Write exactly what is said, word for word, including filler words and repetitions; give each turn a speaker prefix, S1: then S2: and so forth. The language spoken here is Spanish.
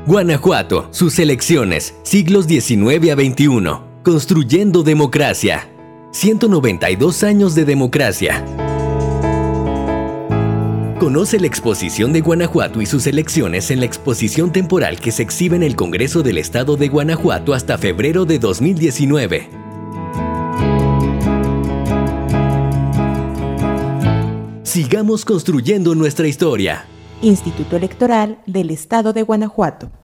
S1: Guanajuato, sus elecciones, siglos diecinueve a veintiuno. Construyendo democracia. ciento noventa y dos años de democracia. Conoce la exposición de Guanajuato y sus elecciones en la exposición temporal que se exhibe en el Congreso del Estado de Guanajuato hasta febrero de dos mil diecinueve. Sigamos construyendo nuestra historia.
S2: Instituto Electoral del Estado de Guanajuato.